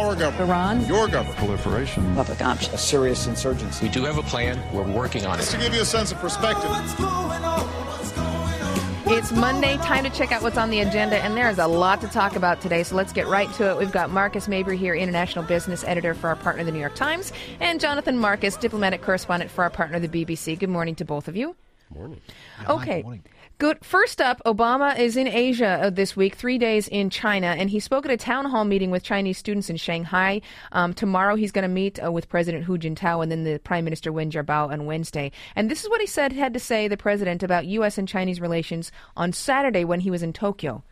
Our government. Iran. Your government. Proliferation. Public option. A serious insurgency. We do have a plan. We're working on it. Just to give you a sense of perspective. It's Monday, time to check out what's on the agenda, and there is a lot to talk about today, so let's get right to it. We've got Marcus Mabry here, international business editor for our partner, the New York Times, and Jonathan Marcus, diplomatic correspondent for our partner, the BBC. Good morning to both of you. Morning. Okay. Good morning. Good. First up, Obama is in Asia this week, 3 days in China, and he spoke at a town hall meeting with Chinese students in Shanghai. Tomorrow he's going to meet with President Hu Jintao and then the Prime Minister Wen Jiabao on Wednesday. And this is what he had to say, the president, about U.S. and Chinese relations on Saturday when he was in Tokyo.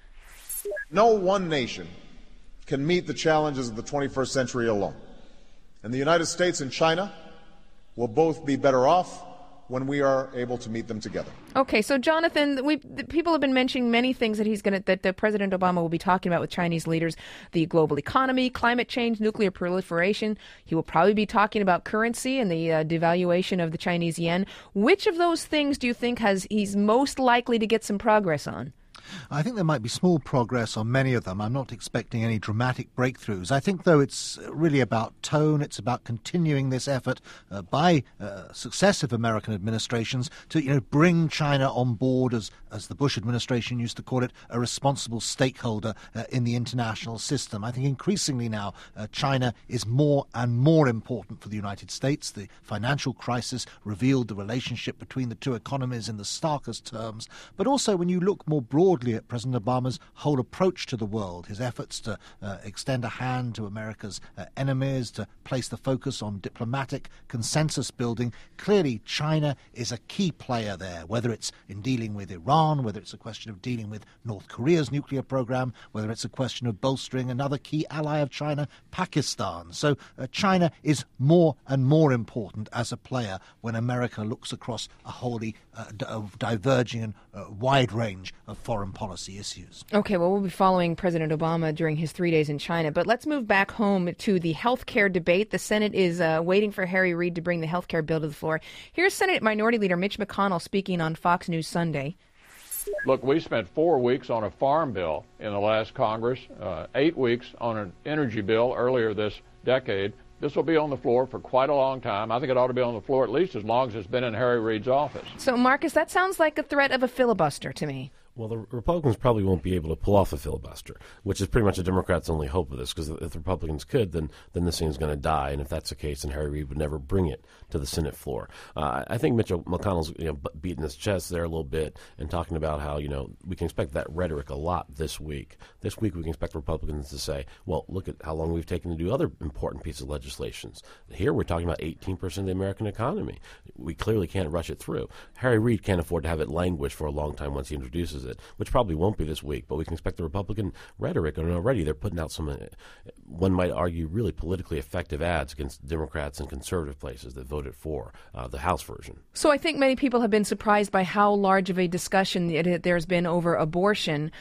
No one nation can meet the challenges of the 21st century alone. And the United States and China will both be better off when we are able to meet them together. Okay, so Jonathan, people have been mentioning many things that President Obama will be talking about with Chinese leaders: the global economy, climate change, nuclear proliferation. He will probably be talking about currency and the devaluation of the Chinese yen. Which of those things do you think he's most likely to get some progress on? I think there might be small progress on many of them. I'm not expecting any dramatic breakthroughs. I think, though, it's really about tone. It's about continuing this effort by successive American administrations to, bring China on board as the Bush administration used to call it, a responsible stakeholder in the international system. I think increasingly now China is more and more important for the United States. The financial crisis revealed the relationship between the two economies in the starkest terms. But also when you look more broadly at President Obama's whole approach to the world, his efforts to extend a hand to America's enemies, to place the focus on diplomatic consensus building. Clearly, China is a key player there, whether it's in dealing with Iran, whether it's a question of dealing with North Korea's nuclear program, whether it's a question of bolstering another key ally of China, Pakistan. So China is more and more important as a player when America looks across a wholly diverging and wide range of foreign policy issues. Okay, well, we'll be following President Obama during his 3 days in China. But let's move back home to the health care debate. The Senate is waiting for Harry Reid to bring the health care bill to the floor. Here's Senate Minority Leader Mitch McConnell speaking on Fox News Sunday. Look, we spent 4 weeks on a farm bill in the last Congress, 8 weeks on an energy bill earlier this decade. This will be on the floor for quite a long time. I think it ought to be on the floor at least as long as it's been in Harry Reid's office. So, Marcus, that sounds like a threat of a filibuster to me. Well, the Republicans probably won't be able to pull off a filibuster, which is pretty much the Democrats' only hope of this, because if the Republicans could, then this thing's going to die. And if that's the case, then Harry Reid would never bring it to the Senate floor. I think Mitch McConnell's beating his chest there a little bit and talking about how we can expect that rhetoric a lot this week. This week we can expect Republicans to say, well, look at how long we've taken to do other important pieces of legislation. Here we're talking about 18% of the American economy. We clearly can't rush it through. Harry Reid can't afford to have it languish for a long time once he introduces it, which probably won't be this week, but we can expect the Republican rhetoric, and already they're putting out some, one might argue, really politically effective ads against Democrats and conservative places that voted for the House version. So I think many people have been surprised by how large of a discussion there's been over abortion.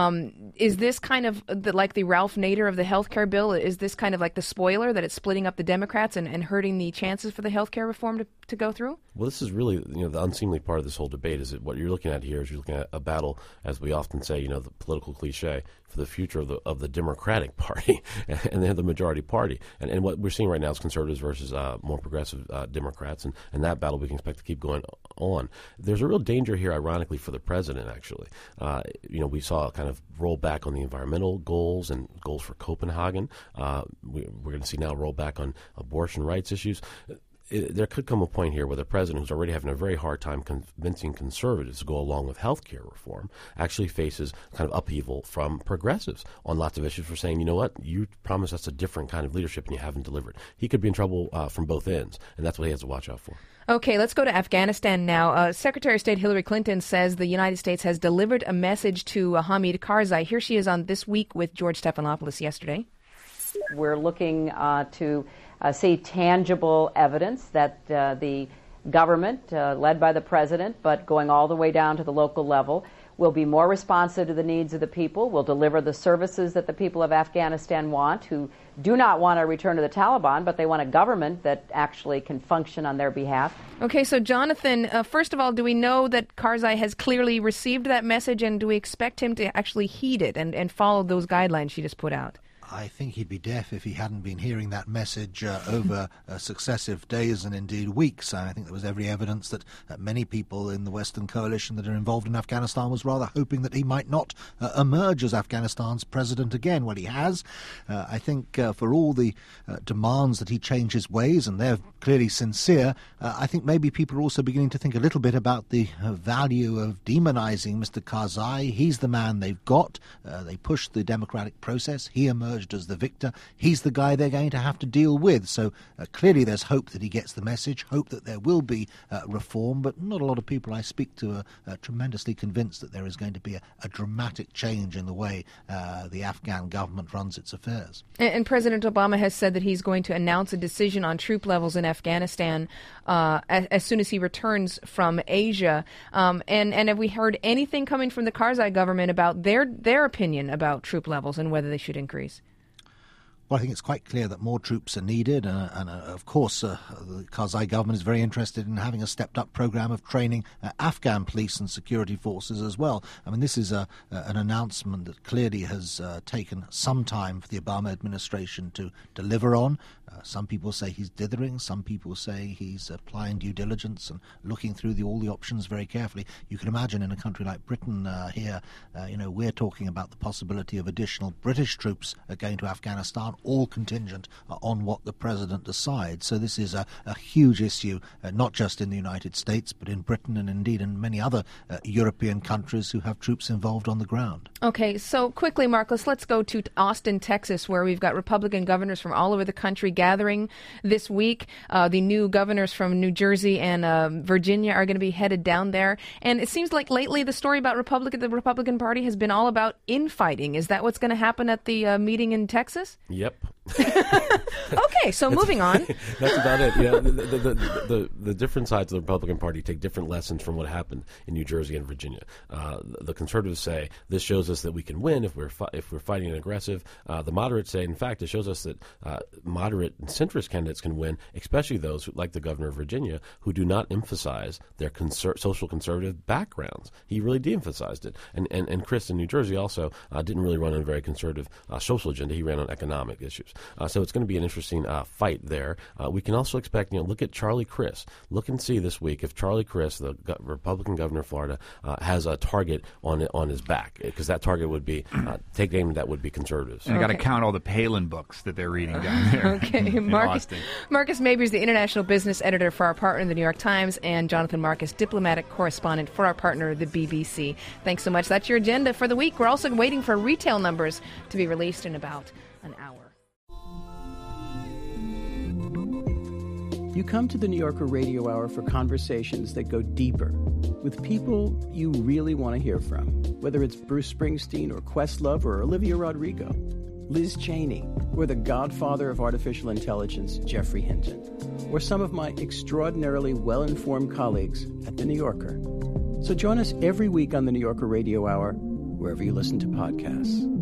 Is this kind of like the Ralph Nader of the health care bill? Is this kind of like the spoiler that it's splitting up the Democrats and hurting the chances for the health care reform to go through? Well, this is really the unseemly part of this whole debate is that what you're looking at here is you're looking at a battle, as we often say, the political cliche, for the future of the Democratic Party and the majority party. And what we're seeing right now is conservatives versus more progressive Democrats, and that battle we can expect to keep going on. There's a real danger here, ironically, for the president, actually. We saw a kind of roll back on the environmental goals and goals for Copenhagen. We're going to see now a roll back on abortion rights issues. There could come a point here where the president, who's already having a very hard time convincing conservatives to go along with health care reform, actually faces kind of upheaval from progressives on lots of issues for saying, you know what, you promised us a different kind of leadership and you haven't delivered. He could be in trouble from both ends, and that's what he has to watch out for. Okay, let's go to Afghanistan now. Secretary of State Hillary Clinton says the United States has delivered a message to Hamid Karzai. Here she is on This Week with George Stephanopoulos yesterday. We're looking to see tangible evidence that the government, led by the president, but going all the way down to the local level, will be more responsive to the needs of the people, will deliver the services that the people of Afghanistan want, who do not want a return to the Taliban, but they want a government that actually can function on their behalf. Okay, so Jonathan, first of all, do we know that Karzai has clearly received that message, and do we expect him to actually heed it and follow those guidelines she just put out? I think he'd be deaf if he hadn't been hearing that message over successive days and indeed weeks. I think there was every evidence that many people in the Western coalition that are involved in Afghanistan was rather hoping that he might not emerge as Afghanistan's president again. Well, he has. I think for all the demands that he change his ways, and they're clearly sincere, I think maybe people are also beginning to think a little bit about the value of demonizing Mr. Karzai. He's the man they've got. They pushed the democratic process. He emerged as the victor. He's the guy they're going to have to deal with. So clearly there's hope that he gets the message, hope that there will be reform, but not a lot of people I speak to are tremendously convinced that there is going to be a dramatic change in the way the Afghan government runs its affairs. And President Obama has said that he's going to announce a decision on troop levels in Afghanistan as soon as he returns from Asia. And have we heard anything coming from the Karzai government about their opinion about troop levels and whether they should increase? Well, I think it's quite clear that more troops are needed, and of course the Karzai government is very interested in having a stepped-up program of training Afghan police and security forces as well. I mean, this is an announcement that clearly has taken some time for the Obama administration to deliver on. Some people say he's dithering. Some people say he's applying due diligence and looking through all the options very carefully. You can imagine in a country like Britain here, we're talking about the possibility of additional British troops going to Afghanistan, all contingent on what the president decides. So this is a huge issue, not just in the United States, but in Britain and indeed in many other European countries who have troops involved on the ground. Okay, so quickly, Marcos, let's go to Austin, Texas, where we've got Republican governors from all over the country gathering this week. The new governors from New Jersey and Virginia are going to be headed down there. And it seems like lately the story about the Republican Party has been all about infighting. Is that what's going to happen at the meeting in Texas? Yep. Okay, so moving on. That's about it. Yeah, the different sides of the Republican Party take different lessons from what happened in New Jersey and Virginia. The conservatives say this shows us that we can win if we're fighting and aggressive. The moderates say, in fact, it shows us that moderate and centrist candidates can win, especially those who, like the governor of Virginia, who do not emphasize their social conservative backgrounds. He really de-emphasized it. And Chris in New Jersey also didn't really run on a very conservative social agenda. He ran on economic issues. So it's going to be an interesting fight there. We can also expect, look at Charlie Crist. Look and see this week if Charlie Crist, the Republican governor of Florida, has a target on his back, because that target would be take aim that would be conservatives. And I got to count all the Palin books that they're reading down there. Okay, Marcus Mabry is the international business editor for our partner, the New York Times, and Jonathan Marcus, diplomatic correspondent for our partner, the BBC. Thanks so much. That's your agenda for the week. We're also waiting for retail numbers to be released in about an hour. You come to the New Yorker Radio Hour for conversations that go deeper with people you really want to hear from, whether it's Bruce Springsteen or Questlove or Olivia Rodrigo, Liz Cheney, or the godfather of artificial intelligence, Geoffrey Hinton, or some of my extraordinarily well-informed colleagues at The New Yorker. So join us every week on the New Yorker Radio Hour, wherever you listen to podcasts.